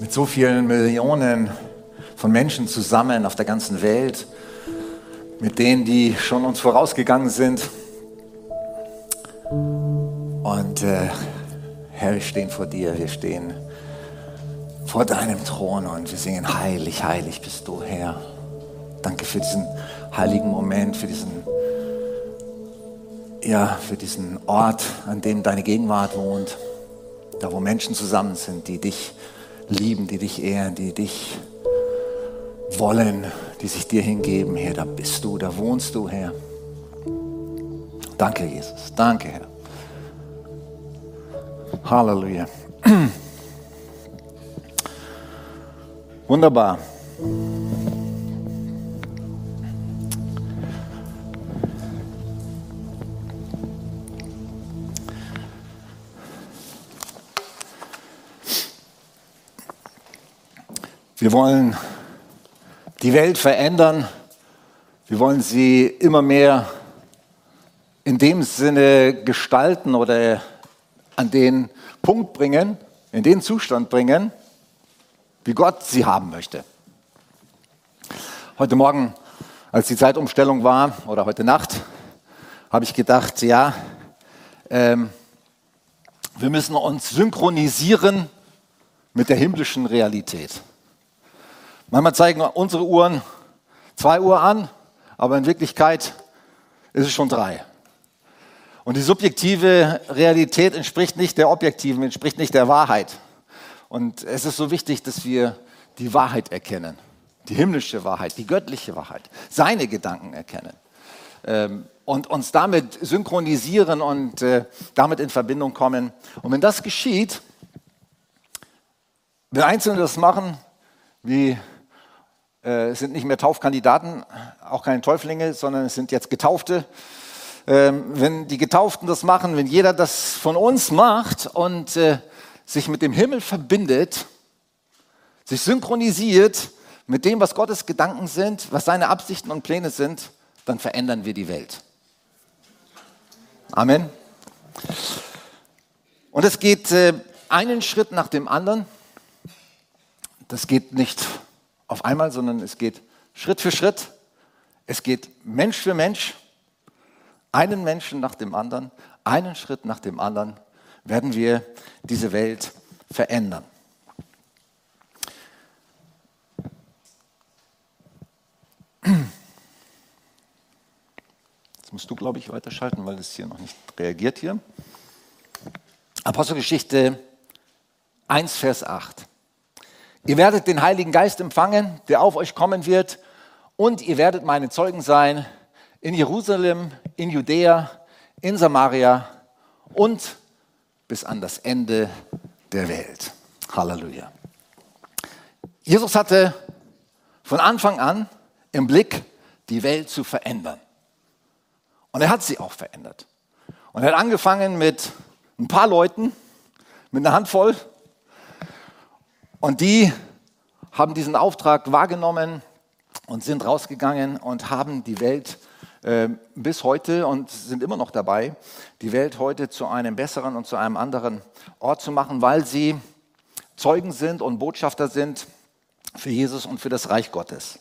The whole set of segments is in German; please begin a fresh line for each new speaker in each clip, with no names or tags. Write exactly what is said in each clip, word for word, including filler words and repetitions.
mit so vielen Millionen von Menschen zusammen auf der ganzen Welt, mit denen, die schon uns vorausgegangen sind. Und äh, Herr, wir stehen vor dir, wir stehen vor deinem Thron und wir singen, heilig, heilig bist du, Herr. Danke für diesen heiligen Moment, für diesen, ja, für diesen Ort, an dem deine Gegenwart wohnt. Da, wo Menschen zusammen sind, die dich lieben, die dich ehren, die dich wollen, die sich dir hingeben. Herr, da bist du, da wohnst du, Herr. Danke, Jesus. Danke, Herr. Halleluja. Wunderbar. Wir wollen die Welt verändern. Wir wollen sie immer mehr in dem Sinne gestalten oder an den Punkt bringen, in den Zustand bringen, wie Gott sie haben möchte. Heute Morgen, als die Zeitumstellung war, oder heute Nacht, habe ich gedacht, ja, ähm, wir müssen uns synchronisieren mit der himmlischen Realität. Manchmal zeigen unsere Uhren zwei Uhr an, aber in Wirklichkeit ist es schon drei. Und die subjektive Realität entspricht nicht der objektiven, entspricht nicht der Wahrheit. Und es ist so wichtig, dass wir die Wahrheit erkennen, die himmlische Wahrheit, die göttliche Wahrheit, seine Gedanken erkennen ähm, und uns damit synchronisieren und äh, damit in Verbindung kommen. Und wenn das geschieht, wenn Einzelne das machen, wie äh, es sind nicht mehr Taufkandidaten, auch keine Täuflinge, sondern es sind jetzt Getaufte. Ähm, wenn die Getauften das machen, wenn jeder das von uns macht und äh, sich mit dem Himmel verbindet, sich synchronisiert mit dem, was Gottes Gedanken sind, was seine Absichten und Pläne sind, dann verändern wir die Welt. Amen. Und es geht äh, einen Schritt nach dem anderen. Das geht nicht auf einmal, sondern es geht Schritt für Schritt. Es geht Mensch für Mensch, einen Menschen nach dem anderen, einen Schritt nach dem anderen, werden wir diese Welt verändern. Jetzt musst du, glaube ich, weiterschalten, weil es hier noch nicht reagiert hier. Apostelgeschichte eins, Vers acht. Ihr werdet den Heiligen Geist empfangen, der auf euch kommen wird, und ihr werdet meine Zeugen sein in Jerusalem, in Judäa, in Samaria und bis an das Ende der Welt. Halleluja. Jesus hatte von Anfang an im Blick, die Welt zu verändern. Und er hat sie auch verändert. Und er hat angefangen mit ein paar Leuten, mit einer Handvoll. Und die haben diesen Auftrag wahrgenommen und sind rausgegangen und haben die Welt äh, bis heute und sind immer noch dabei, die Welt heute zu einem besseren und zu einem anderen Ort zu machen, weil sie Zeugen sind und Botschafter sind für Jesus und für das Reich Gottes.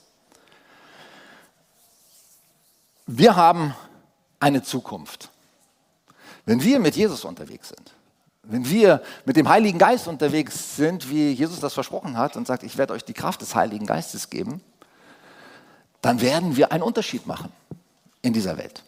Wir haben eine Zukunft. Wenn wir mit Jesus unterwegs sind, wenn wir mit dem Heiligen Geist unterwegs sind, wie Jesus das versprochen hat und sagt, ich werde euch die Kraft des Heiligen Geistes geben, dann werden wir einen Unterschied machen in dieser Welt.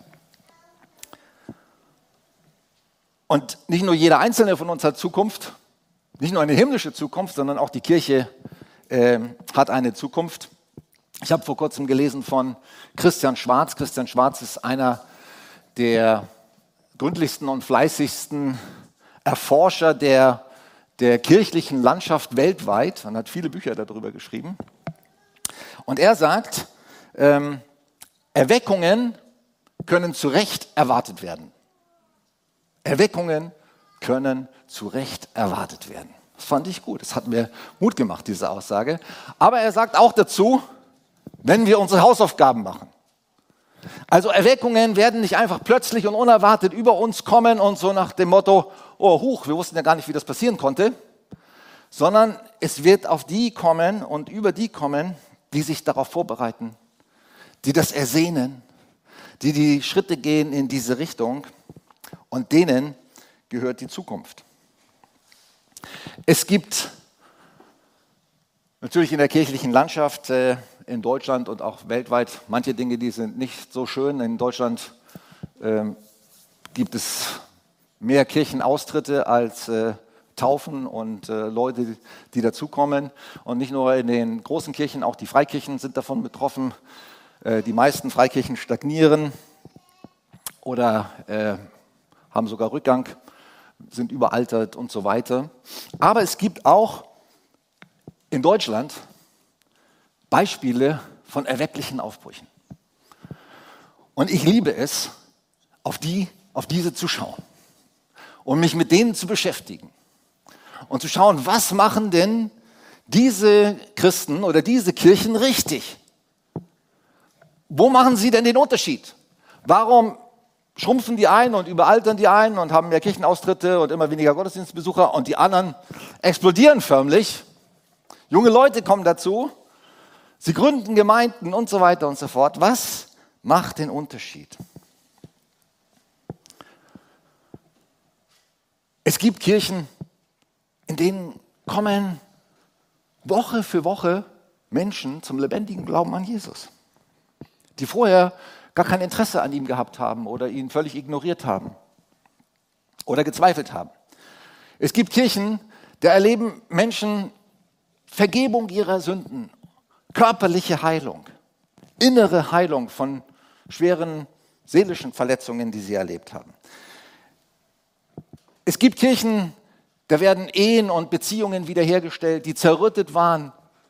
Und nicht nur jeder Einzelne von uns hat Zukunft, nicht nur eine himmlische Zukunft, sondern auch die Kirche äh, hat eine Zukunft. Ich habe vor kurzem gelesen von Christian Schwarz. Christian Schwarz ist einer der gründlichsten und fleißigsten Erforscher der, der kirchlichen Landschaft weltweit und hat viele Bücher darüber geschrieben. Und er sagt, ähm, Erweckungen können zu Recht erwartet werden. Erweckungen können zu Recht erwartet werden. Das fand ich gut. Das hat mir Mut gemacht, diese Aussage. Aber er sagt auch dazu, wenn wir unsere Hausaufgaben machen. Also Erweckungen werden nicht einfach plötzlich und unerwartet über uns kommen und so nach dem Motto, oh huch, wir wussten ja gar nicht, wie das passieren konnte, sondern es wird auf die kommen und über die kommen, die sich darauf vorbereiten, die das ersehnen, die die Schritte gehen in diese Richtung, und denen gehört die Zukunft. Es gibt natürlich in der kirchlichen Landschaft äh, in Deutschland und auch weltweit manche Dinge, die sind nicht so schön. In Deutschland äh, gibt es mehr Kirchenaustritte als äh, Taufen und äh, Leute, die dazukommen. Und nicht nur in den großen Kirchen, auch die Freikirchen sind davon betroffen. Äh, die meisten Freikirchen stagnieren oder äh, haben sogar Rückgang, sind überaltert und so weiter. Aber es gibt auch in Deutschland Beispiele von erwecklichen Aufbrüchen. Und ich liebe es, auf die, auf diese zu schauen und mich mit denen zu beschäftigen und zu schauen, was machen denn diese Christen oder diese Kirchen richtig? Wo machen sie denn den Unterschied? Warum schrumpfen die einen und überaltern die einen und haben mehr Kirchenaustritte und immer weniger Gottesdienstbesucher und die anderen explodieren förmlich? Junge Leute kommen dazu, sie gründen Gemeinden und so weiter und so fort. Was macht den Unterschied? Es gibt Kirchen, in denen kommen Woche für Woche Menschen zum lebendigen Glauben an Jesus, die vorher gar kein Interesse an ihm gehabt haben oder ihn völlig ignoriert haben oder gezweifelt haben. Es gibt Kirchen, da erleben Menschen Vergebung ihrer Sünden, körperliche Heilung, innere Heilung von schweren seelischen Verletzungen, die sie erlebt haben. Es gibt Kirchen, da werden Ehen und Beziehungen wiederhergestellt, die zerrüttet waren.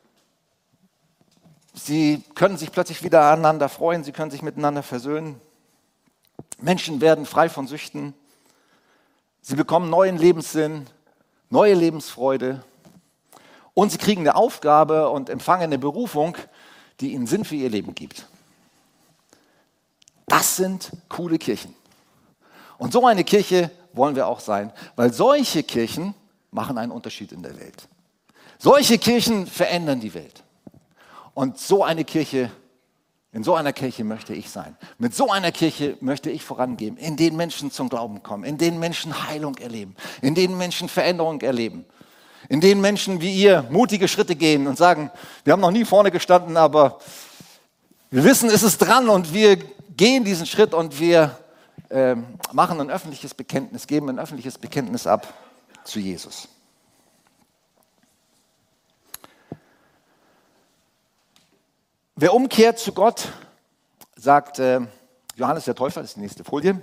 Sie können sich plötzlich wieder aneinander freuen, sie können sich miteinander versöhnen. Menschen werden frei von Süchten. Sie bekommen neuen Lebenssinn, neue Lebensfreude. Und sie kriegen eine Aufgabe und empfangen eine Berufung, die ihnen Sinn für ihr Leben gibt. Das sind coole Kirchen. Und so eine Kirche wollen wir auch sein, weil solche Kirchen machen einen Unterschied in der Welt. Solche Kirchen verändern die Welt. Und so eine Kirche, in so einer Kirche möchte ich sein. Mit so einer Kirche möchte ich vorangehen, in denen Menschen zum Glauben kommen, in denen Menschen Heilung erleben, in denen Menschen Veränderung erleben, in denen Menschen wie ihr mutige Schritte gehen und sagen, wir haben noch nie vorne gestanden, aber wir wissen, es ist dran und wir gehen diesen Schritt und wir äh, machen ein öffentliches Bekenntnis, geben ein öffentliches Bekenntnis ab zu Jesus. Wer umkehrt zu Gott, sagt äh, Johannes der Täufer, das ist die nächste Folie,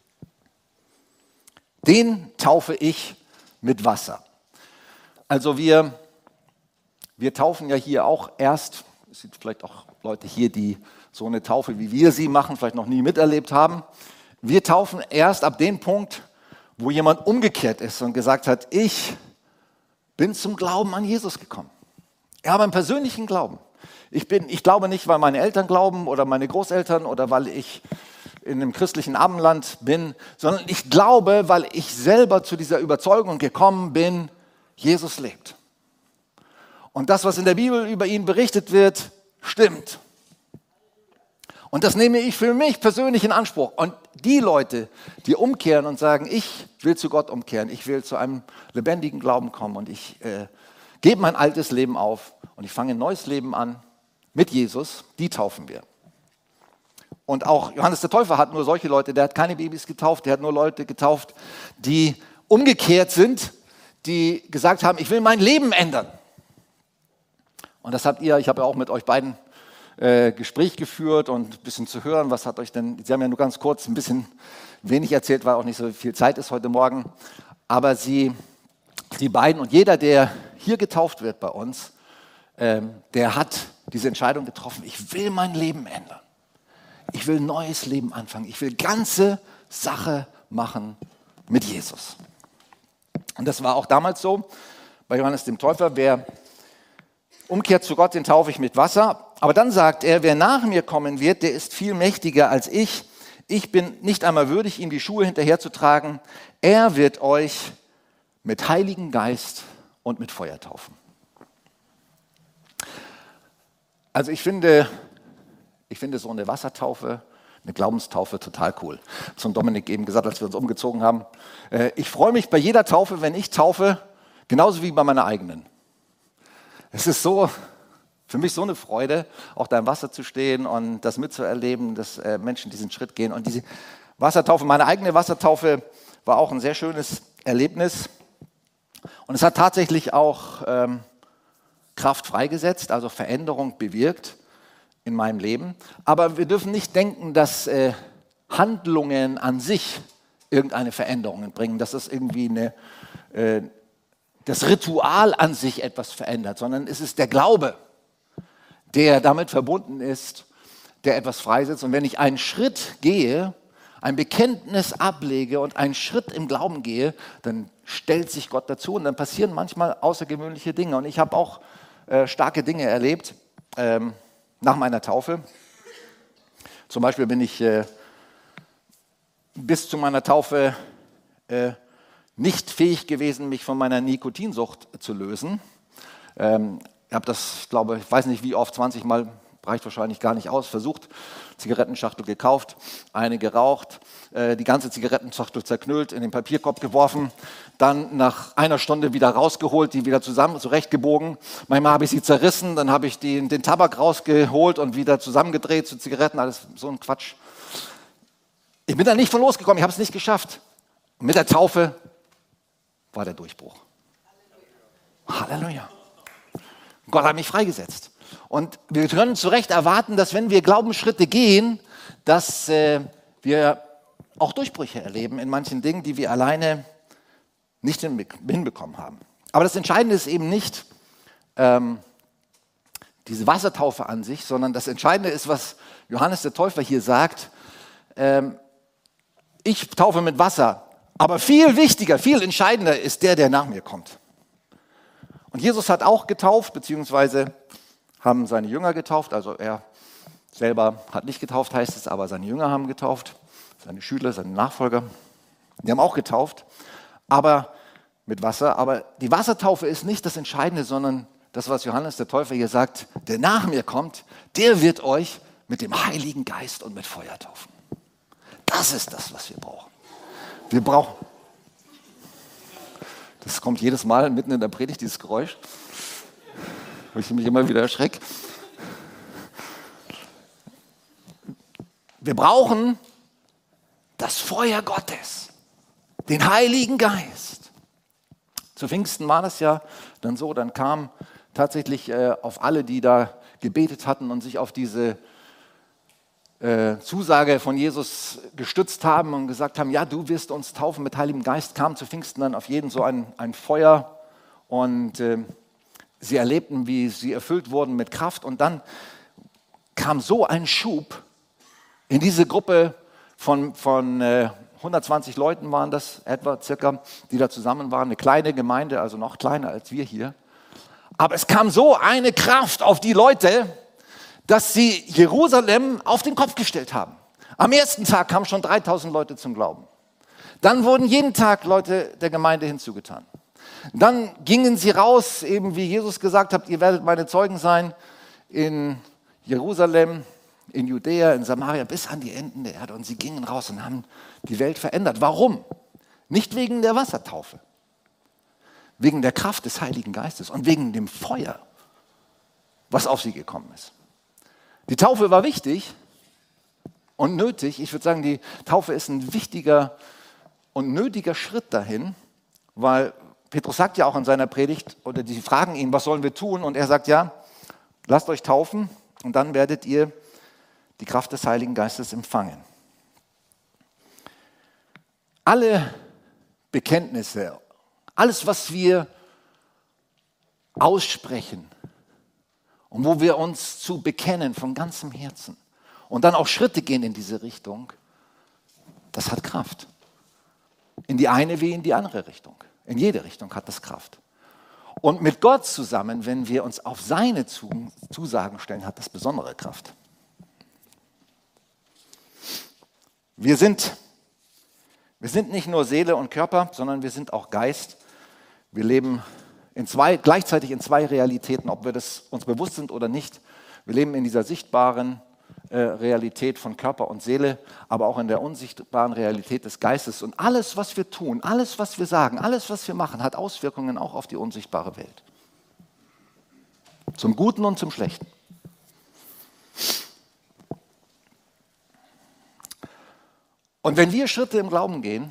den taufe ich mit Wasser. Also wir, wir taufen ja hier auch erst, es sind vielleicht auch Leute hier, die so eine Taufe, wie wir sie machen, vielleicht noch nie miterlebt haben. Wir taufen erst ab dem Punkt, wo jemand umgekehrt ist und gesagt hat, ich bin zum Glauben an Jesus gekommen. Ich habe einen persönlichen Glauben. Ich, bin, ich glaube nicht, weil meine Eltern glauben oder meine Großeltern oder weil ich in einem christlichen Abendland bin, sondern ich glaube, weil ich selber zu dieser Überzeugung gekommen bin, Jesus lebt. Und das, was in der Bibel über ihn berichtet wird, stimmt. Und das nehme ich für mich persönlich in Anspruch. Und die Leute, die umkehren und sagen, ich will zu Gott umkehren, ich will zu einem lebendigen Glauben kommen und ich äh, gebe mein altes Leben auf und ich fange ein neues Leben an mit Jesus, die taufen wir. Und auch Johannes der Täufer hat nur solche Leute, der hat keine Babys getauft, der hat nur Leute getauft, die umgekehrt sind, die gesagt haben, ich will mein Leben ändern. Und das habt ihr, ich habe ja auch mit euch beiden äh, Gespräch geführt und ein bisschen zu hören, was hat euch denn, Sie haben ja nur ganz kurz ein bisschen wenig erzählt, weil auch nicht so viel Zeit ist heute Morgen, aber sie, die beiden und jeder, der hier getauft wird bei uns, ähm, der hat diese Entscheidung getroffen, ich will mein Leben ändern. Ich will ein neues Leben anfangen. Ich will ganze Sache machen mit Jesus. Und das war auch damals so bei Johannes dem Täufer. Wer umkehrt zu Gott, den taufe ich mit Wasser. Aber dann sagt er, wer nach mir kommen wird, der ist viel mächtiger als ich. Ich bin nicht einmal würdig, ihm die Schuhe hinterherzutragen. Er wird euch mit Heiligen Geist und mit Feuer taufen. Also ich finde, ich finde so eine Wassertaufe, eine Glaubenstaufe total cool. Zum Dominik eben gesagt, als wir uns umgezogen haben. Äh, ich freue mich bei jeder Taufe, wenn ich taufe, genauso wie bei meiner eigenen. Es ist so, für mich so eine Freude, auch da im Wasser zu stehen und das mitzuerleben, dass äh, Menschen diesen Schritt gehen. Und diese Wassertaufe, meine eigene Wassertaufe war auch ein sehr schönes Erlebnis. Und es hat tatsächlich auch ähm, Kraft freigesetzt, also Veränderung bewirkt in meinem Leben. Aber wir dürfen nicht denken, dass äh, Handlungen an sich irgendeine Veränderung bringen, dass es irgendwie eine, äh, das Ritual an sich etwas verändert, sondern es ist der Glaube, der damit verbunden ist, der etwas freisetzt. Und wenn ich einen Schritt gehe, ein Bekenntnis ablege und einen Schritt im Glauben gehe, dann stellt sich Gott dazu und dann passieren manchmal außergewöhnliche Dinge. Und ich habe auch äh, starke Dinge erlebt ähm, nach meiner Taufe. Zum Beispiel bin ich äh, bis zu meiner Taufe äh, nicht fähig gewesen, mich von meiner Nikotinsucht zu lösen. Ähm, ich habe das, ich glaube, ich weiß nicht wie oft, zwanzig Mal, reicht wahrscheinlich gar nicht aus, versucht, Zigarettenschachtel gekauft, eine geraucht, äh, die ganze Zigarettenschachtel zerknüllt, in den Papierkorb geworfen, dann nach einer Stunde wieder rausgeholt, die wieder zusammen, zurechtgebogen. Manchmal habe ich sie zerrissen, dann habe ich die, den Tabak rausgeholt und wieder zusammengedreht zu Zigaretten, alles so ein Quatsch. Ich bin da nicht von losgekommen, ich habe es nicht geschafft. Und mit der Taufe war der Durchbruch. Halleluja. Halleluja. Gott hat mich freigesetzt. Und wir können zu Recht erwarten, dass wenn wir Glaubensschritte gehen, dass äh, wir auch Durchbrüche erleben in manchen Dingen, die wir alleine nicht hinbekommen haben. Aber das Entscheidende ist eben nicht ähm, diese Wassertaufe an sich, sondern das Entscheidende ist, was Johannes der Täufer hier sagt, ähm, ich taufe mit Wasser, aber viel wichtiger, viel entscheidender ist der, der nach mir kommt. Und Jesus hat auch getauft, beziehungsweise haben seine Jünger getauft, also er selber hat nicht getauft, heißt es, aber seine Jünger haben getauft, seine Schüler, seine Nachfolger, die haben auch getauft, aber mit Wasser. Aber die Wassertaufe ist nicht das Entscheidende, sondern das, was Johannes der Täufer hier sagt, der nach mir kommt, der wird euch mit dem Heiligen Geist und mit Feuer taufen. Das ist das, was wir brauchen. Wir brauchen, das kommt jedes Mal mitten in der Predigt, dieses Geräusch, wo ich mich immer wieder erschrecke. Wir brauchen das Feuer Gottes, den Heiligen Geist. Zu Pfingsten war das ja dann so, dann kam tatsächlich äh, auf alle, die da gebetet hatten und sich auf diese äh, Zusage von Jesus gestützt haben und gesagt haben, ja, du wirst uns taufen mit Heiligem Geist, kam zu Pfingsten dann auf jeden so ein, ein Feuer und äh, sie erlebten, wie sie erfüllt wurden mit Kraft und dann kam so ein Schub in diese Gruppe von, von äh, hundertzwanzig Leuten waren das etwa, circa, die da zusammen waren, eine kleine Gemeinde, also noch kleiner als wir hier. Aber es kam so eine Kraft auf die Leute, dass sie Jerusalem auf den Kopf gestellt haben. Am ersten Tag kamen schon dreitausend Leute zum Glauben. Dann wurden jeden Tag Leute der Gemeinde hinzugetan. Dann gingen sie raus, eben wie Jesus gesagt hat, ihr werdet meine Zeugen sein in Jerusalem, in Judäa, in Samaria, bis an die Enden der Erde. Und sie gingen raus und haben die Welt verändert. Warum? Nicht wegen der Wassertaufe, wegen der Kraft des Heiligen Geistes und wegen dem Feuer, was auf sie gekommen ist. Die Taufe war wichtig und nötig. Ich würde sagen, die Taufe ist ein wichtiger und nötiger Schritt dahin, weil Petrus sagt ja auch in seiner Predigt, oder die fragen ihn, was sollen wir tun? Und er sagt, ja, lasst euch taufen und dann werdet ihr die Kraft des Heiligen Geistes empfangen. Alle Bekenntnisse, alles, was wir aussprechen und wo wir uns zu bekennen von ganzem Herzen und dann auch Schritte gehen in diese Richtung, das hat Kraft. In die eine wie in die andere Richtung. In jede Richtung hat das Kraft. Und mit Gott zusammen, wenn wir uns auf seine Zusagen stellen, hat das besondere Kraft. Wir sind, wir sind nicht nur Seele und Körper, sondern wir sind auch Geist. Wir leben in zwei, gleichzeitig in zwei Realitäten, ob wir das uns bewusst sind oder nicht. Wir leben in dieser sichtbaren äh, Realität von Körper und Seele, aber auch in der unsichtbaren Realität des Geistes. Und alles, was wir tun, alles, was wir sagen, alles, was wir machen, hat Auswirkungen auch auf die unsichtbare Welt. Zum Guten und zum Schlechten. Und wenn wir Schritte im Glauben gehen,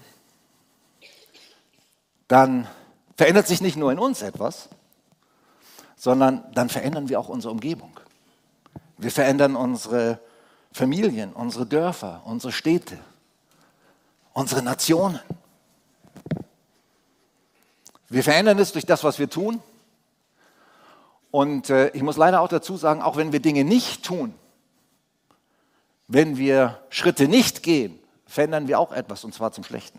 dann verändert sich nicht nur in uns etwas, sondern dann verändern wir auch unsere Umgebung. Wir verändern unsere Familien, unsere Dörfer, unsere Städte, unsere Nationen. Wir verändern es durch das, was wir tun. Und äh, ich muss leider auch dazu sagen, auch wenn wir Dinge nicht tun, wenn wir Schritte nicht gehen, verändern wir auch etwas, und zwar zum Schlechten.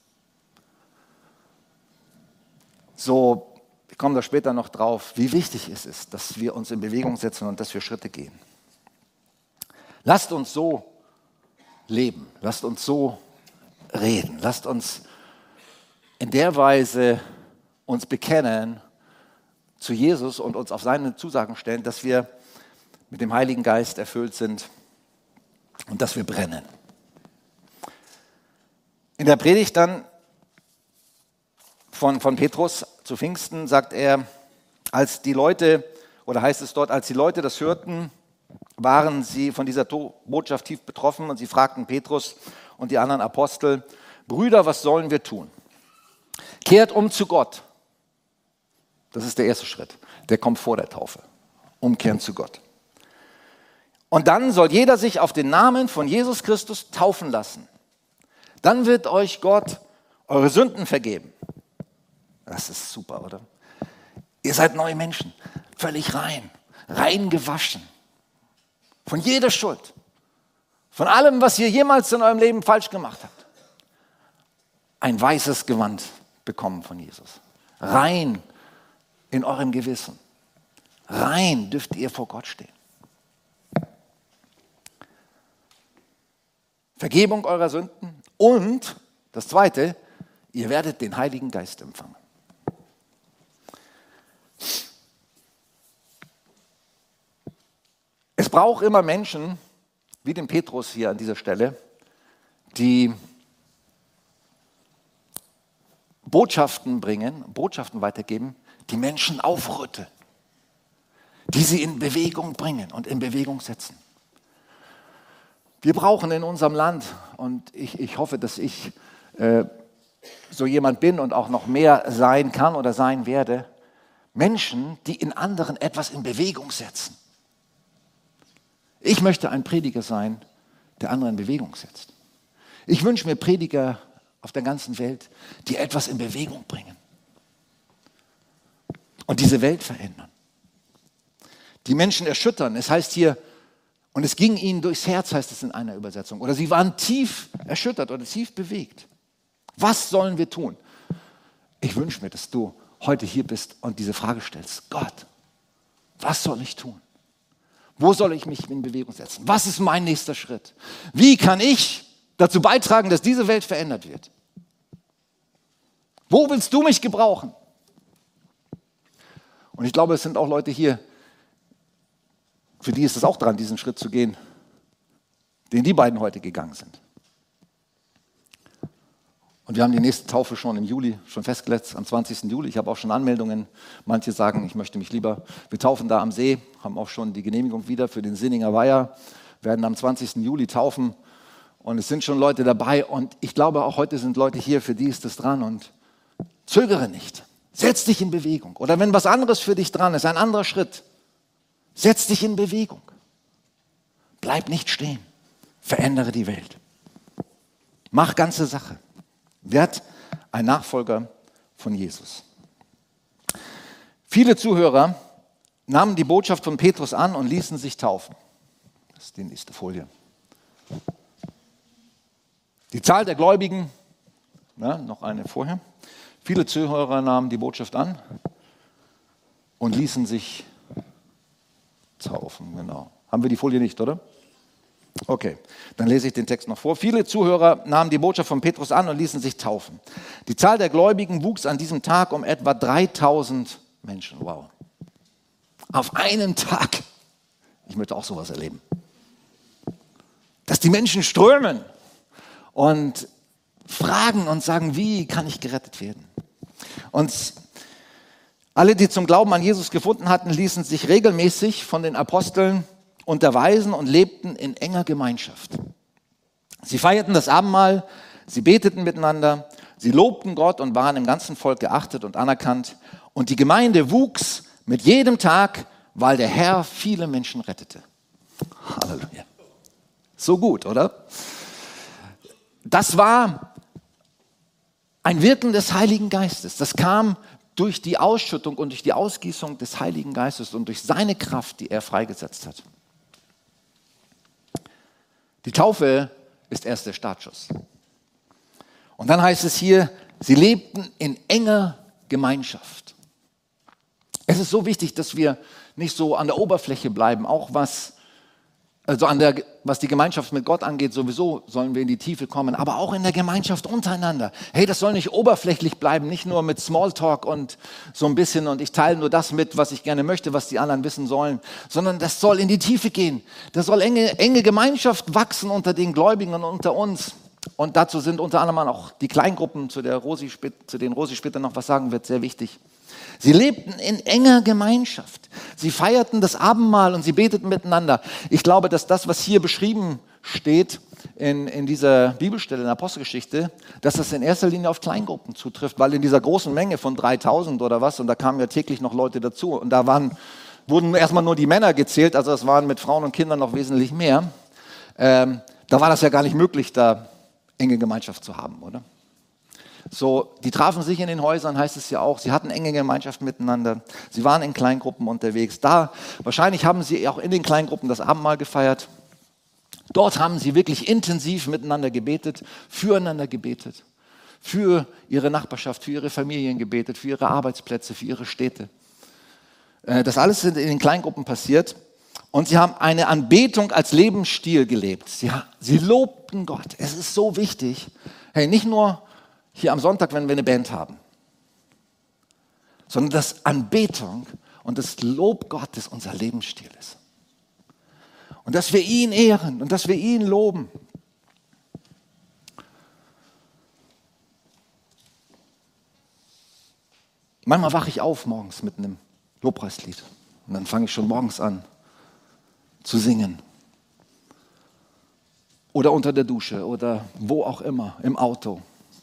So, ich komme da später noch drauf, wie wichtig es ist, dass wir uns in Bewegung setzen und dass wir Schritte gehen. Lasst uns so leben, lasst uns so reden, lasst uns in der Weise uns bekennen zu Jesus und uns auf seine Zusagen stellen, dass wir mit dem Heiligen Geist erfüllt sind und dass wir brennen. In der Predigt dann von, von Petrus zu Pfingsten sagt er, als die Leute, oder heißt es dort, als die Leute das hörten, waren sie von dieser Botschaft tief betroffen und sie fragten Petrus und die anderen Apostel, Brüder, was sollen wir tun? Kehrt um zu Gott. Das ist der erste Schritt. Der kommt vor der Taufe. Umkehren zu Gott. Und dann soll jeder sich auf den Namen von Jesus Christus taufen lassen. Dann wird euch Gott eure Sünden vergeben. Das ist super, oder? Ihr seid neue Menschen, völlig rein, rein gewaschen. Von jeder Schuld, von allem, was ihr jemals in eurem Leben falsch gemacht habt. Ein weißes Gewand bekommen von Jesus. Rein in eurem Gewissen. Rein dürft ihr vor Gott stehen. Vergebung eurer Sünden und das Zweite, ihr werdet den Heiligen Geist empfangen. Es braucht immer Menschen, wie den Petrus hier an dieser Stelle, die Botschaften bringen, Botschaften weitergeben, die Menschen aufrütteln, die sie in Bewegung bringen und in Bewegung setzen. Wir brauchen in unserem Land, und ich, ich hoffe, dass ich äh, so jemand bin und auch noch mehr sein kann oder sein werde, Menschen, die in anderen etwas in Bewegung setzen. Ich möchte ein Prediger sein, der andere in Bewegung setzt. Ich wünsche mir Prediger auf der ganzen Welt, die etwas in Bewegung bringen und diese Welt verändern. Die Menschen erschüttern. Es heißt hier, und es ging ihnen durchs Herz, heißt es in einer Übersetzung. Oder sie waren tief erschüttert oder tief bewegt. Was sollen wir tun? Ich wünsche mir, dass du heute hier bist und diese Frage stellst. Gott, was soll ich tun? Wo soll ich mich in Bewegung setzen? Was ist mein nächster Schritt? Wie kann ich dazu beitragen, dass diese Welt verändert wird? Wo willst du mich gebrauchen? Und ich glaube, es sind auch Leute hier, für die ist es auch dran, diesen Schritt zu gehen, den die beiden heute gegangen sind. Und wir haben die nächste Taufe schon im Juli, schon festgesetzt, am zwanzigsten Juli. Ich habe auch schon Anmeldungen. Manche sagen, ich möchte mich lieber, wir taufen da am See, haben auch schon die Genehmigung wieder für den Sinninger Weiher, werden am zwanzigsten Juli taufen. Und es sind schon Leute dabei. Und ich glaube, auch heute sind Leute hier, für die ist es dran. Und zögere nicht. Setz dich in Bewegung. Oder wenn was anderes für dich dran ist, ein anderer Schritt, setz dich in Bewegung. Bleib nicht stehen. Verändere die Welt. Mach ganze Sache. Werd ein Nachfolger von Jesus. Viele Zuhörer nahmen die Botschaft von Petrus an und ließen sich taufen. Das ist die nächste Folie. Die Zahl der Gläubigen, na, noch eine vorher. Viele Zuhörer nahmen die Botschaft an und ließen sich taufen. Genau. Haben wir die Folie nicht, oder? Okay, dann lese ich den Text noch vor. Viele Zuhörer nahmen die Botschaft von Petrus an und ließen sich taufen. Die Zahl der Gläubigen wuchs an diesem Tag um etwa dreitausend Menschen, wow. Auf einen Tag. Ich möchte auch sowas erleben. Dass die Menschen strömen und fragen und sagen, wie kann ich gerettet werden? Und alle, die zum Glauben an Jesus gefunden hatten, ließen sich regelmäßig von den Aposteln unterweisen und lebten in enger Gemeinschaft. Sie feierten das Abendmahl, sie beteten miteinander, sie lobten Gott und waren im ganzen Volk geachtet und anerkannt. Und die Gemeinde wuchs mit jedem Tag, weil der Herr viele Menschen rettete. Halleluja. So gut, oder? Das war ein Wirken des Heiligen Geistes. Das kam durch die Ausschüttung und durch die Ausgießung des Heiligen Geistes und durch seine Kraft, die er freigesetzt hat. Die Taufe ist erst der Startschuss. Und dann heißt es hier, sie lebten in enger Gemeinschaft. Es ist so wichtig, dass wir nicht so an der Oberfläche bleiben, auch was, also an der, was die Gemeinschaft mit Gott angeht, sowieso sollen wir in die Tiefe kommen, aber auch in der Gemeinschaft untereinander. Hey, das soll nicht oberflächlich bleiben, nicht nur mit Smalltalk und so ein bisschen und ich teile nur das mit, was ich gerne möchte, was die anderen wissen sollen, sondern das soll in die Tiefe gehen. Da soll enge, enge Gemeinschaft wachsen unter den Gläubigen und unter uns. Und dazu sind unter anderem auch die Kleingruppen, zu, der Rosi, zu denen Rosi später noch was sagen wird, sehr wichtig. Sie lebten in enger Gemeinschaft. Sie feierten das Abendmahl und sie beteten miteinander. Ich glaube, dass das, was hier beschrieben steht in, in dieser Bibelstelle in der Apostelgeschichte, dass das in erster Linie auf Kleingruppen zutrifft, weil in dieser großen Menge von dreitausend oder was, und da kamen ja täglich noch Leute dazu, und da waren, wurden erstmal nur die Männer gezählt, also es waren mit Frauen und Kindern noch wesentlich mehr. Ähm, da war das ja gar nicht möglich, da enge Gemeinschaft zu haben, oder? So, die trafen sich in den Häusern, heißt es ja auch. Sie hatten enge Gemeinschaft miteinander. Sie waren in Kleingruppen unterwegs. Da, wahrscheinlich haben sie auch in den Kleingruppen das Abendmahl gefeiert. Dort haben sie wirklich intensiv miteinander gebetet, füreinander gebetet, für ihre Nachbarschaft, für ihre Familien gebetet, für ihre Arbeitsplätze, für ihre Städte. Das alles ist in den Kleingruppen passiert. Und sie haben eine Anbetung als Lebensstil gelebt. Sie, sie lobten Gott. Es ist so wichtig. Hey, nicht nur hier am Sonntag, wenn wir eine Band haben, sondern dass Anbetung und das Lob Gottes unser Lebensstil ist. Und dass wir ihn ehren und dass wir ihn loben. Manchmal wache ich auf morgens mit einem Lobpreislied und dann fange ich schon morgens an zu singen. Oder unter der Dusche oder wo auch immer, im Auto.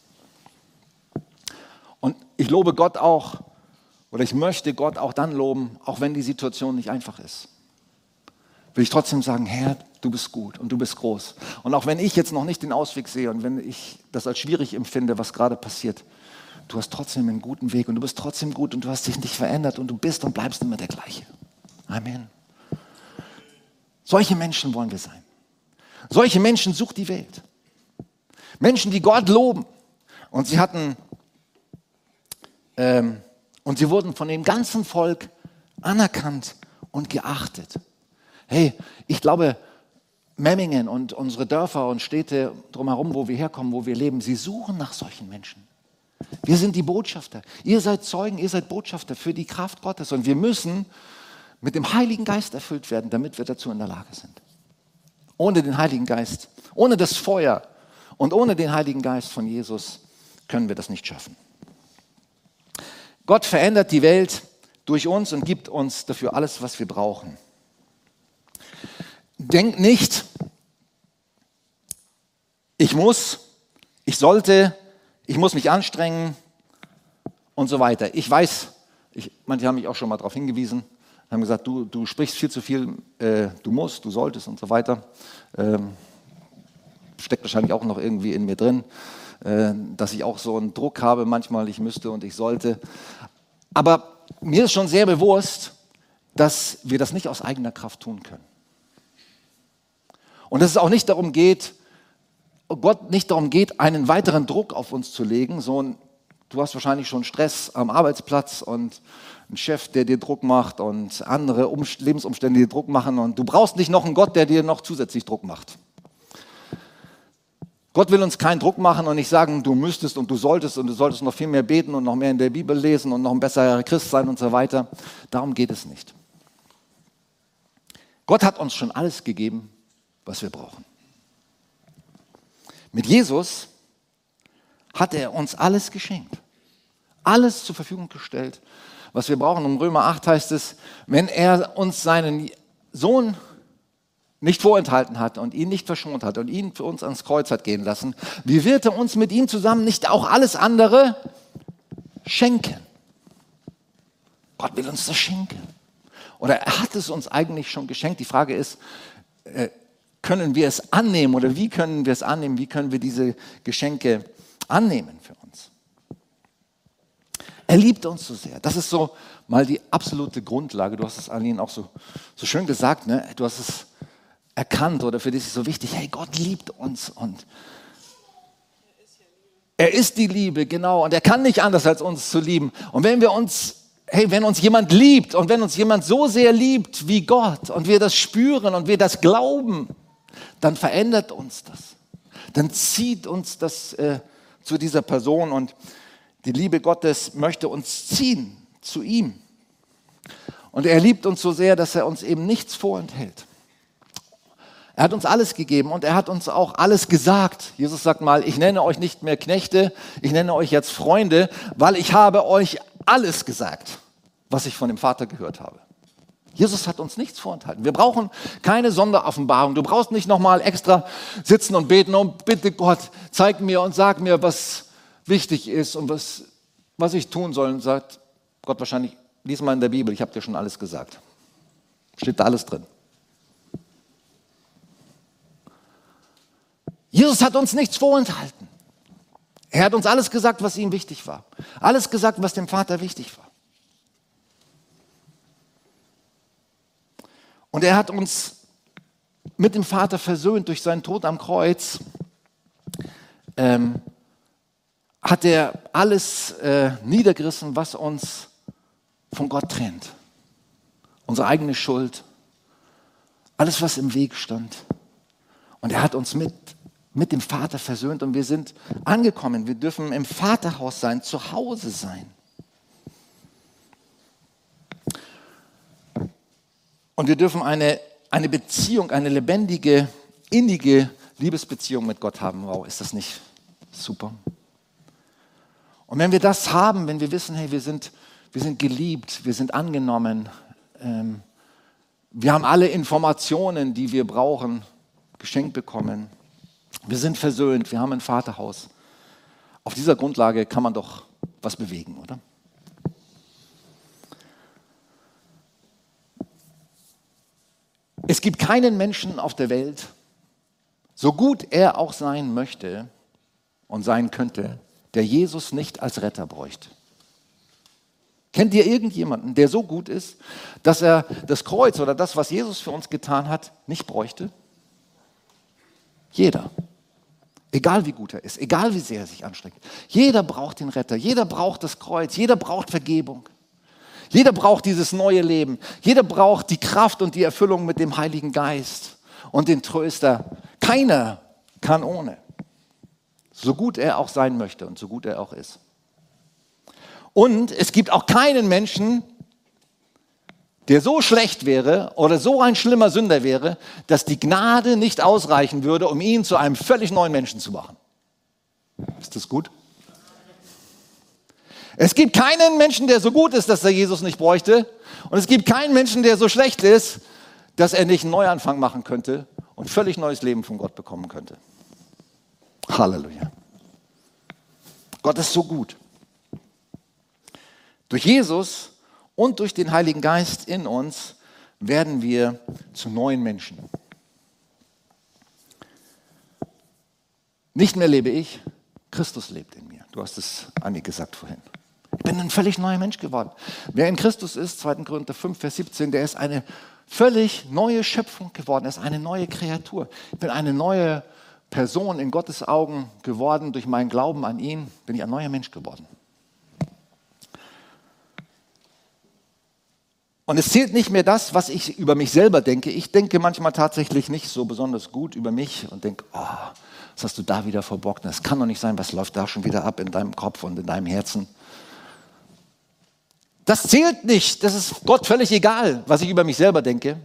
Und ich lobe Gott auch, oder ich möchte Gott auch dann loben, auch wenn die Situation nicht einfach ist. Will ich trotzdem sagen, Herr, du bist gut und du bist groß. Und auch wenn ich jetzt noch nicht den Ausweg sehe und wenn ich das als schwierig empfinde, was gerade passiert, du hast trotzdem einen guten Weg und du bist trotzdem gut und du hast dich nicht verändert und du bist und bleibst immer der gleiche. Amen. Solche Menschen wollen wir sein. Solche Menschen sucht die Welt. Menschen, die Gott loben. Und sie hatten ähm, und sie wurden von dem ganzen Volk anerkannt und geachtet. Hey, ich glaube, Memmingen und unsere Dörfer und Städte drumherum, wo wir herkommen, wo wir leben, sie suchen nach solchen Menschen. Wir sind die Botschafter. Ihr seid Zeugen, ihr seid Botschafter für die Kraft Gottes. Und wir müssen mit dem Heiligen Geist erfüllt werden, damit wir dazu in der Lage sind. Ohne den Heiligen Geist, ohne das Feuer und ohne den Heiligen Geist von Jesus können wir das nicht schaffen. Gott verändert die Welt durch uns und gibt uns dafür alles, was wir brauchen. Denkt nicht, ich muss, ich sollte, ich muss mich anstrengen und so weiter. Ich weiß, ich, manche haben mich auch schon mal darauf hingewiesen, haben gesagt, du, du sprichst viel zu viel, äh, du musst, du solltest und so weiter. Ähm, steckt wahrscheinlich auch noch irgendwie in mir drin, äh, dass ich auch so einen Druck habe, manchmal ich müsste und ich sollte. Aber mir ist schon sehr bewusst, dass wir das nicht aus eigener Kraft tun können. Und dass es auch nicht darum geht, Gott nicht darum geht, einen weiteren Druck auf uns zu legen. So ein, du hast wahrscheinlich schon Stress am Arbeitsplatz und einen Chef, der dir Druck macht und andere um- Lebensumstände, die dir Druck machen. Und du brauchst nicht noch einen Gott, der dir noch zusätzlich Druck macht. Gott will uns keinen Druck machen und nicht sagen, du müsstest und du solltest und du solltest noch viel mehr beten und noch mehr in der Bibel lesen und noch ein besserer Christ sein und so weiter. Darum geht es nicht. Gott hat uns schon alles gegeben, was wir brauchen. Mit Jesus hat er uns alles geschenkt, alles zur Verfügung gestellt, was wir brauchen. Um Römer acht heißt es, wenn er uns seinen Sohn nicht vorenthalten hat und ihn nicht verschont hat und ihn für uns ans Kreuz hat gehen lassen, wie wird er uns mit ihm zusammen nicht auch alles andere schenken? Gott will uns das schenken. Oder er hat es uns eigentlich schon geschenkt. Die Frage ist, äh, können wir es annehmen oder wie können wir es annehmen? Wie können wir diese Geschenke annehmen für uns? Er liebt uns so sehr. Das ist so mal die absolute Grundlage. Du hast es, Aline, auch so, so schön gesagt, ne? Du hast es erkannt oder für dich ist es so wichtig, hey, Gott liebt uns und er ist die Liebe, genau, und er kann nicht anders als uns zu lieben. Und wenn wir uns, hey, wenn uns jemand liebt und wenn uns jemand so sehr liebt wie Gott und wir das spüren und wir das glauben, dann verändert uns das. Dann zieht uns das äh, zu dieser Person und die Liebe Gottes möchte uns ziehen zu ihm. Und er liebt uns so sehr, dass er uns eben nichts vorenthält. Er hat uns alles gegeben und er hat uns auch alles gesagt. Jesus sagt mal, ich nenne euch nicht mehr Knechte, ich nenne euch jetzt Freunde, weil ich habe euch alles gesagt, was ich von dem Vater gehört habe. Jesus hat uns nichts vorenthalten. Wir brauchen keine Sonderoffenbarung. Du brauchst nicht nochmal extra sitzen und beten, oh bitte Gott, zeig mir und sag mir, was wichtig ist und was, was ich tun soll. Und sagt Gott wahrscheinlich, lies mal in der Bibel, ich habe dir schon alles gesagt. Steht da alles drin. Jesus hat uns nichts vorenthalten. Er hat uns alles gesagt, was ihm wichtig war. Alles gesagt, was dem Vater wichtig war. Und er hat uns mit dem Vater versöhnt durch seinen Tod am Kreuz. Ähm, hat er alles äh, niedergerissen, was uns von Gott trennt. Unsere eigene Schuld, alles, was im Weg stand. Und er hat uns mit mit dem Vater versöhnt und wir sind angekommen. Wir dürfen im Vaterhaus sein, zu Hause sein. Und wir dürfen eine, eine Beziehung, eine lebendige, innige Liebesbeziehung mit Gott haben. Wow, ist das nicht super? Und wenn wir das haben, wenn wir wissen, hey, wir sind, wir sind geliebt, wir sind angenommen, ähm, wir haben alle Informationen, die wir brauchen, geschenkt bekommen, wir sind versöhnt, wir haben ein Vaterhaus. Auf dieser Grundlage kann man doch was bewegen, oder? Es gibt keinen Menschen auf der Welt, so gut er auch sein möchte und sein könnte, der Jesus nicht als Retter bräuchte. Kennt ihr irgendjemanden, der so gut ist, dass er das Kreuz oder das, was Jesus für uns getan hat, nicht bräuchte? Jeder. Egal wie gut er ist, egal wie sehr er sich anstrengt. Jeder braucht den Retter, jeder braucht das Kreuz, jeder braucht Vergebung. Jeder braucht dieses neue Leben. Jeder braucht die Kraft und die Erfüllung mit dem Heiligen Geist und den Tröster. Keiner kann ohne. So gut er auch sein möchte und so gut er auch ist. Und es gibt auch keinen Menschen, der so schlecht wäre oder so ein schlimmer Sünder wäre, dass die Gnade nicht ausreichen würde, um ihn zu einem völlig neuen Menschen zu machen. Ist das gut? Es gibt keinen Menschen, der so gut ist, dass er Jesus nicht bräuchte. Und es gibt keinen Menschen, der so schlecht ist, dass er nicht einen Neuanfang machen könnte und völlig neues Leben von Gott bekommen könnte. Halleluja. Gott ist so gut. Durch Jesus und durch den Heiligen Geist in uns werden wir zu neuen Menschen. Nicht mehr lebe ich, Christus lebt in mir. Du hast es, Anni, gesagt vorhin. Ich bin ein völlig neuer Mensch geworden. Wer in Christus ist, zweiter Korinther fünf, Vers siebzehn, der ist eine völlig neue Schöpfung geworden. Er ist eine neue Kreatur. Ich bin eine neue Person in Gottes Augen geworden. Durch meinen Glauben an ihn bin ich ein neuer Mensch geworden. Und es zählt nicht mehr das, was ich über mich selber denke. Ich denke manchmal tatsächlich nicht so besonders gut über mich und denke, oh, Was hast du da wieder verbockt? Das kann doch nicht sein, was läuft da schon wieder ab in deinem Kopf und in deinem Herzen? Das zählt nicht, das ist Gott völlig egal, was ich über mich selber denke.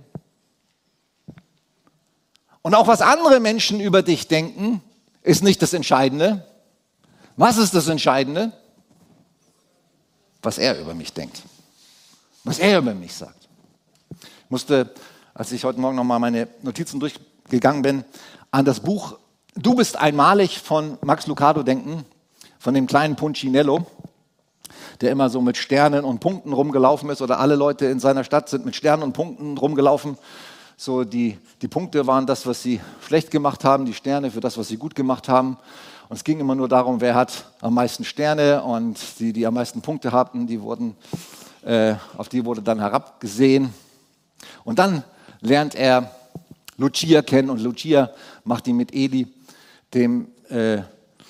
Und auch was andere Menschen über dich denken, ist nicht das Entscheidende. Was ist das Entscheidende? Was er über mich denkt. Was er über mich sagt. Ich musste, als ich heute Morgen nochmal meine Notizen durchgegangen bin, an das Buch Du bist einmalig von Max Lucado denken, von dem kleinen Punchinello, der immer so mit Sternen und Punkten rumgelaufen ist, oder alle Leute in seiner Stadt sind mit Sternen und Punkten rumgelaufen. So die, die Punkte waren das, was sie schlecht gemacht haben, die Sterne für das, was sie gut gemacht haben. Und es ging immer nur darum, wer hat am meisten Sterne, und die, die am meisten Punkte hatten, die wurden, äh, auf die wurde dann herabgesehen. Und dann lernt er Lucia kennen, und Lucia macht ihn mit Eli, dem, äh,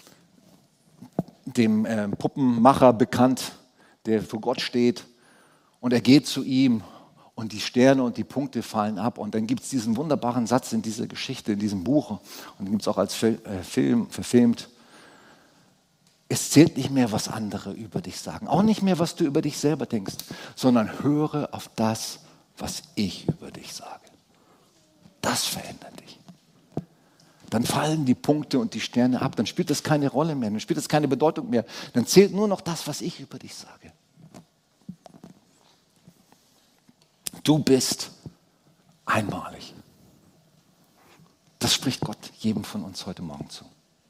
dem äh, Puppenmacher, bekannt, der für Gott steht. Und er geht zu ihm und die Sterne und die Punkte fallen ab. Und dann gibt es diesen wunderbaren Satz in dieser Geschichte, in diesem Buch, und den gibt es auch als Fil- äh, Film verfilmt. Es zählt nicht mehr, was andere über dich sagen, auch nicht mehr, was du über dich selber denkst, sondern höre auf das, was ich über dich sage. Das verändert dich. Dann fallen die Punkte und die Sterne ab, dann spielt das keine Rolle mehr, dann spielt das keine Bedeutung mehr. Dann zählt nur noch das, was ich über dich sage. Du bist einmalig. Das spricht Gott jedem von uns heute Morgen zu.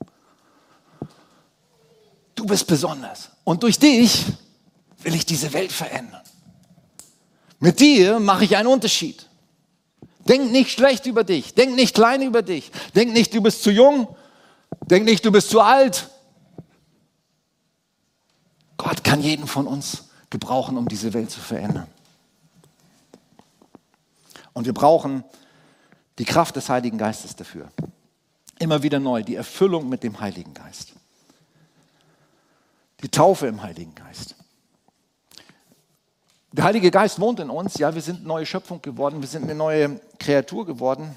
Du bist besonders. Und durch dich will ich diese Welt verändern. Mit dir mache ich einen Unterschied. Denk nicht schlecht über dich. Denk nicht klein über dich. Denk nicht, du bist zu jung. Denk nicht, du bist zu alt. Gott kann jeden von uns gebrauchen, um diese Welt zu verändern. Und wir brauchen die Kraft des Heiligen Geistes dafür. Immer wieder neu, die Erfüllung mit dem Heiligen Geist. Die Taufe im Heiligen Geist. Der Heilige Geist wohnt in uns. Ja, wir sind eine neue Schöpfung geworden. Wir sind eine neue Kreatur geworden.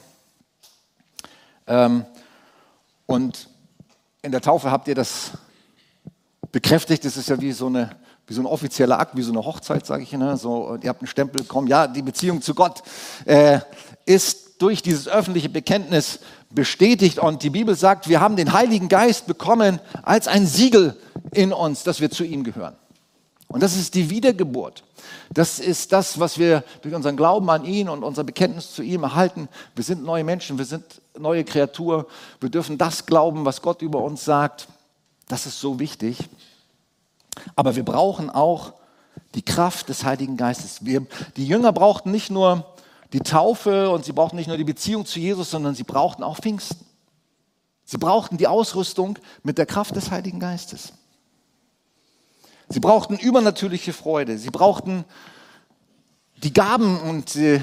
Ähm, und in der Taufe habt ihr das bekräftigt. Das ist ja wie so, eine, wie so ein offizieller Akt, wie so eine Hochzeit, sage ich. Ne? So, ihr habt einen Stempel bekommen. Ja, die Beziehung zu Gott äh, ist durch dieses öffentliche Bekenntnis bestätigt. Und die Bibel sagt, wir haben den Heiligen Geist bekommen als ein Siegel in uns, dass wir zu ihm gehören. Und das ist die Wiedergeburt. Das ist das, was wir durch unseren Glauben an ihn und unser Bekenntnis zu ihm erhalten. Wir sind neue Menschen, wir sind neue Kreatur. Wir dürfen das glauben, was Gott über uns sagt. Das ist so wichtig. Aber wir brauchen auch die Kraft des Heiligen Geistes. Wir, die Jünger brauchten nicht nur die Taufe und sie brauchten nicht nur die Beziehung zu Jesus, sondern sie brauchten auch Pfingsten. Sie brauchten die Ausrüstung mit der Kraft des Heiligen Geistes. Sie brauchten übernatürliche Freude. Sie brauchten die Gaben und die,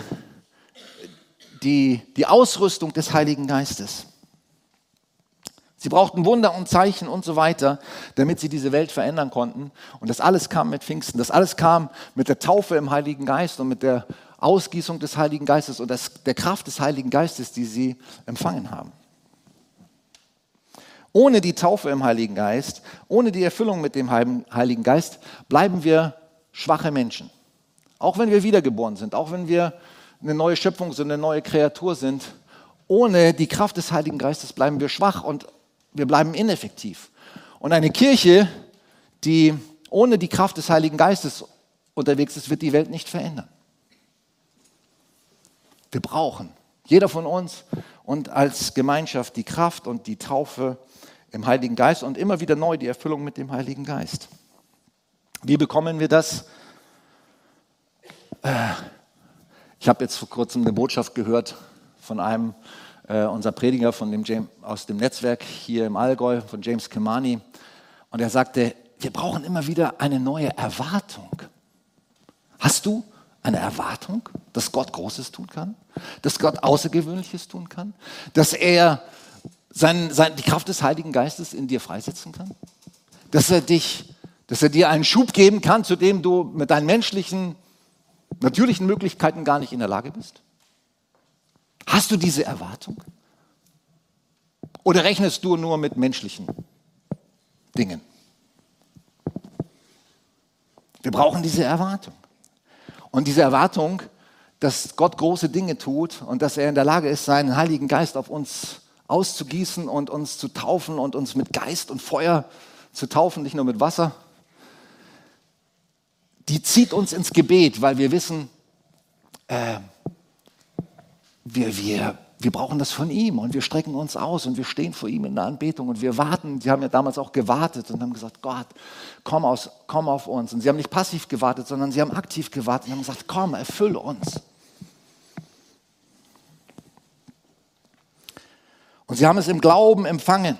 die, die Ausrüstung des Heiligen Geistes. Sie brauchten Wunder und Zeichen und so weiter, damit sie diese Welt verändern konnten. Und das alles kam mit Pfingsten. Das alles kam mit der Taufe im Heiligen Geist und mit der Ausgießung des Heiligen Geistes und das, der Kraft des Heiligen Geistes, die sie empfangen haben. Ohne die Taufe im Heiligen Geist, ohne die Erfüllung mit dem Heiligen Geist, bleiben wir schwache Menschen. Auch wenn wir wiedergeboren sind, auch wenn wir eine neue Schöpfung sind, eine neue Kreatur sind, ohne die Kraft des Heiligen Geistes bleiben wir schwach und wir bleiben ineffektiv. Und eine Kirche, die ohne die Kraft des Heiligen Geistes unterwegs ist, wird die Welt nicht verändern. Wir brauchen, jeder von uns und als Gemeinschaft, die Kraft und die Taufe im Heiligen Geist und immer wieder neu die Erfüllung mit dem Heiligen Geist. Wie bekommen wir das? Ich habe jetzt vor kurzem eine Botschaft gehört von einem äh, unserer Prediger von dem James, aus dem Netzwerk hier im Allgäu, von James Kimani. Und er sagte, wir brauchen immer wieder eine neue Erwartung. Hast du eine Erwartung, dass Gott Großes tun kann? Dass Gott Außergewöhnliches tun kann? Dass er sein, sein, die Kraft des Heiligen Geistes in dir freisetzen kann? Dass er dich, dass er dir einen Schub geben kann, zu dem du mit deinen menschlichen, natürlichen Möglichkeiten gar nicht in der Lage bist? Hast du diese Erwartung? Oder rechnest du nur mit menschlichen Dingen? Wir brauchen diese Erwartung. Und diese Erwartung, dass Gott große Dinge tut und dass er in der Lage ist, seinen Heiligen Geist auf uns auszugießen und uns zu taufen und uns mit Geist und Feuer zu taufen, nicht nur mit Wasser, die zieht uns ins Gebet, weil wir wissen, äh, wir, wir, wir brauchen das von ihm und wir strecken uns aus und wir stehen vor ihm in der Anbetung und wir warten. Die haben ja damals auch gewartet und haben gesagt, Gott, komm, aus, komm auf uns. Und sie haben nicht passiv gewartet, sondern sie haben aktiv gewartet und haben gesagt, komm, erfülle uns. Und sie haben es im Glauben empfangen.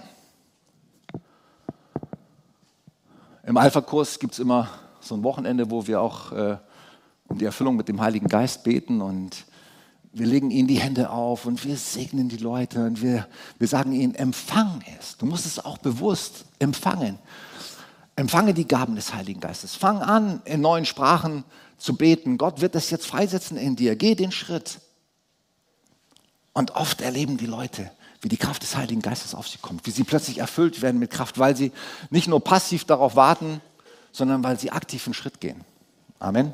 Im Alpha-Kurs gibt es immer so ein Wochenende, wo wir auch äh, um die Erfüllung mit dem Heiligen Geist beten und wir legen ihnen die Hände auf und wir segnen die Leute und wir, wir sagen ihnen, empfang es. Du musst es auch bewusst empfangen. Empfange die Gaben des Heiligen Geistes. Fang an, in neuen Sprachen zu beten. Gott wird das jetzt freisetzen in dir. Geh den Schritt. Und oft erleben die Leute, wie die Kraft des Heiligen Geistes auf sie kommt, wie sie plötzlich erfüllt werden mit Kraft, weil sie nicht nur passiv darauf warten, sondern weil sie aktiv einen Schritt gehen. Amen.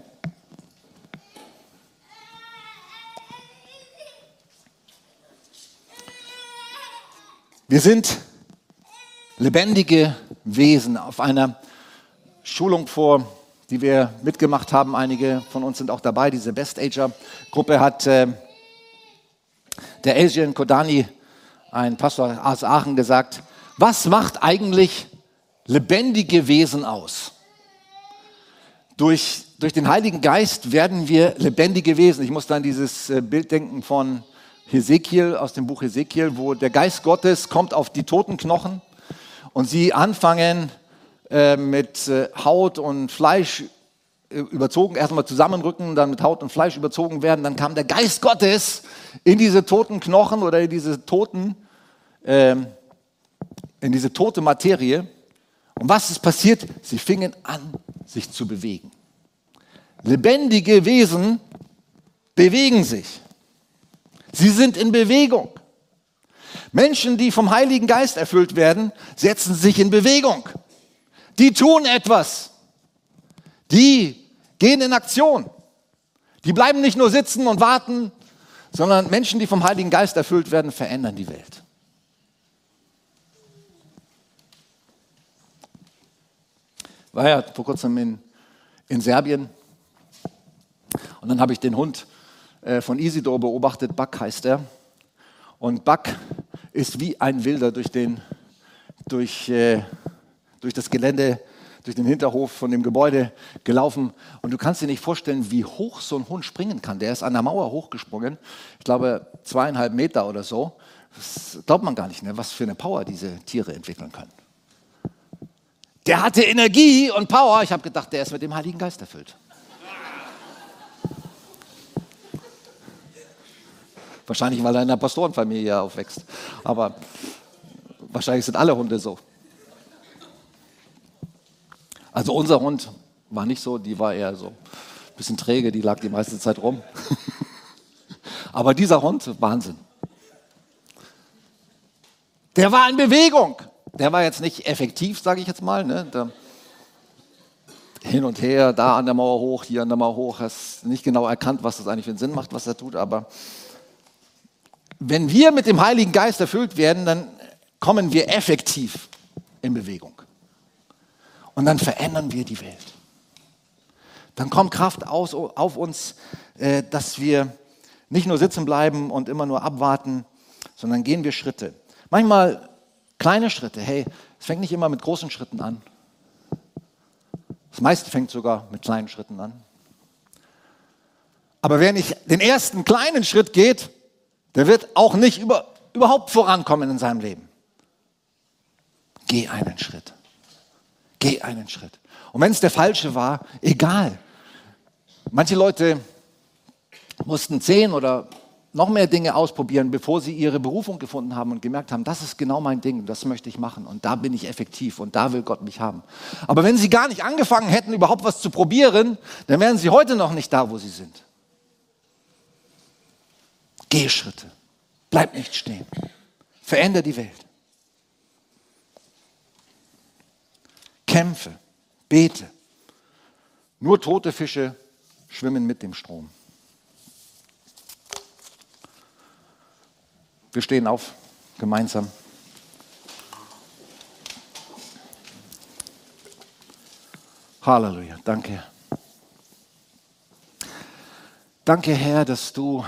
Wir sind lebendige Wesen. Auf einer Schulung vor, die wir mitgemacht haben, einige von uns sind auch dabei, diese Best-Ager-Gruppe hat äh, der Adrian Kodani, ein Pastor aus Aachen, gesagt, was macht eigentlich lebendige Wesen aus? Durch, durch den Heiligen Geist werden wir lebendige Wesen. Ich muss dann dieses äh, Bild denken von Hesekiel, aus dem Buch Hesekiel, wo der Geist Gottes kommt auf die toten Knochen und sie anfangen äh, mit äh, Haut und Fleisch äh, überzogen, erstmal zusammenrücken, dann mit Haut und Fleisch überzogen werden. Dann kam der Geist Gottes in diese toten Knochen oder in diese toten, äh, in diese tote Materie. Und was ist passiert? Sie fingen an, sich zu bewegen. Lebendige Wesen bewegen sich. Sie sind in Bewegung. Menschen, die vom Heiligen Geist erfüllt werden, setzen sich in Bewegung. Die tun etwas. Die gehen in Aktion. Die bleiben nicht nur sitzen und warten, sondern Menschen, die vom Heiligen Geist erfüllt werden, verändern die Welt. Ich war ja vor kurzem in, in Serbien und dann habe ich den Hund von Isidor beobachtet, Buck heißt er. Und Buck ist wie ein Wilder durch, den, durch, äh, durch das Gelände, durch den Hinterhof von dem Gebäude gelaufen. Und du kannst dir nicht vorstellen, wie hoch so ein Hund springen kann. Der ist an der Mauer hochgesprungen, ich glaube zweieinhalb Meter oder so. Das glaubt man gar nicht, ne? Was für eine Power diese Tiere entwickeln können. Der hatte Energie und Power. Ich habe gedacht, der ist mit dem Heiligen Geist erfüllt. Wahrscheinlich, weil er in einer Pastorenfamilie aufwächst. Aber wahrscheinlich sind alle Hunde so. Also unser Hund war nicht so, die war eher so ein bisschen träge, die lag die meiste Zeit rum. Aber dieser Hund, Wahnsinn. Der war in Bewegung. Der war jetzt nicht effektiv, sage ich jetzt mal. Ne? Der hin und her, da an der Mauer hoch, hier an der Mauer hoch. Hast nicht genau erkannt, was das eigentlich für einen Sinn macht, was er tut, aber wenn wir mit dem Heiligen Geist erfüllt werden, dann kommen wir effektiv in Bewegung. Und dann verändern wir die Welt. Dann kommt Kraft aus, auf uns, äh, dass wir nicht nur sitzen bleiben und immer nur abwarten, sondern gehen wir Schritte. Manchmal kleine Schritte. Hey, es fängt nicht immer mit großen Schritten an. Das meiste fängt sogar mit kleinen Schritten an. Aber wer nicht den ersten kleinen Schritt geht, der wird auch nicht über, überhaupt vorankommen in seinem Leben. Geh einen Schritt. Geh einen Schritt. Und wenn es der falsche war, egal. Manche Leute mussten zehn oder noch mehr Dinge ausprobieren, bevor sie ihre Berufung gefunden haben und gemerkt haben, das ist genau mein Ding, das möchte ich machen und da bin ich effektiv und da will Gott mich haben. Aber wenn sie gar nicht angefangen hätten, überhaupt was zu probieren, dann wären sie heute noch nicht da, wo sie sind. Geh Schritte. Bleib nicht stehen. Veränder die Welt. kämpfe, bete. Nur tote Fische schwimmen mit dem Strom. Wir stehen auf, gemeinsam. Halleluja, danke. Danke, Herr, dass du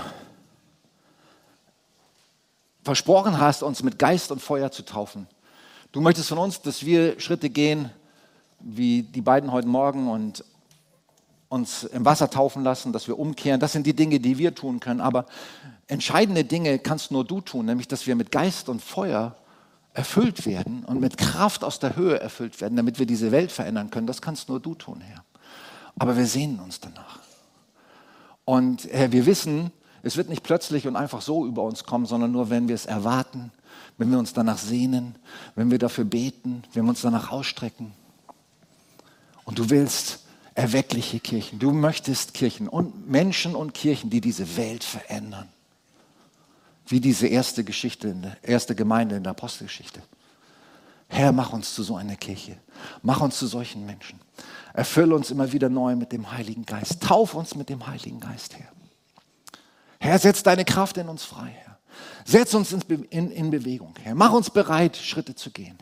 versprochen hast, uns mit Geist und Feuer zu taufen. Du möchtest von uns, dass wir Schritte gehen, wie die beiden heute Morgen, und uns im Wasser taufen lassen, dass wir umkehren. Das sind die Dinge, die wir tun können. Aber entscheidende Dinge kannst nur du tun, nämlich, dass wir mit Geist und Feuer erfüllt werden und mit Kraft aus der Höhe erfüllt werden, damit wir diese Welt verändern können. Das kannst nur du tun, Herr. Aber wir sehnen uns danach. Und Herr, wir wissen, es wird nicht plötzlich und einfach so über uns kommen, sondern nur, wenn wir es erwarten, wenn wir uns danach sehnen, wenn wir dafür beten, wenn wir uns danach ausstrecken. Und du willst erweckliche Kirchen. Du möchtest Kirchen und Menschen und Kirchen, die diese Welt verändern. Wie diese erste Geschichte, in der, erste Gemeinde in der Apostelgeschichte. Herr, mach uns zu so einer Kirche. Mach uns zu solchen Menschen. Erfülle uns immer wieder neu mit dem Heiligen Geist. Tauf uns mit dem Heiligen Geist, Herr. Herr, setz deine Kraft in uns frei, Herr. Setz uns in, in, in Bewegung, Herr. Mach uns bereit, Schritte zu gehen,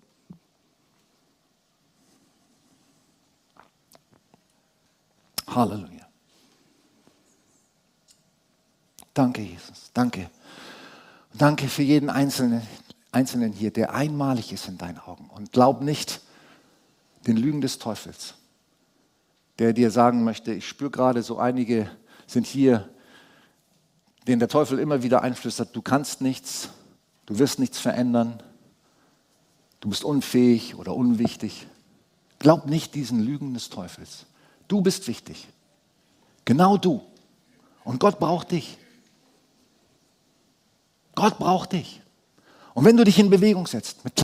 Herr. Halleluja. Danke, Jesus. Danke. Danke für jeden Einzelnen, Einzelnen hier, der einmalig ist in deinen Augen. Und glaub nicht den Lügen des Teufels, der dir sagen möchte, ich spüre gerade, so einige sind hier, denen der Teufel immer wieder einflüstert, du kannst nichts, du wirst nichts verändern, du bist unfähig oder unwichtig. Glaub nicht diesen Lügen des Teufels. Du bist wichtig. Genau du. Und Gott braucht dich. Gott braucht dich. Und wenn du dich in Bewegung setzt, mit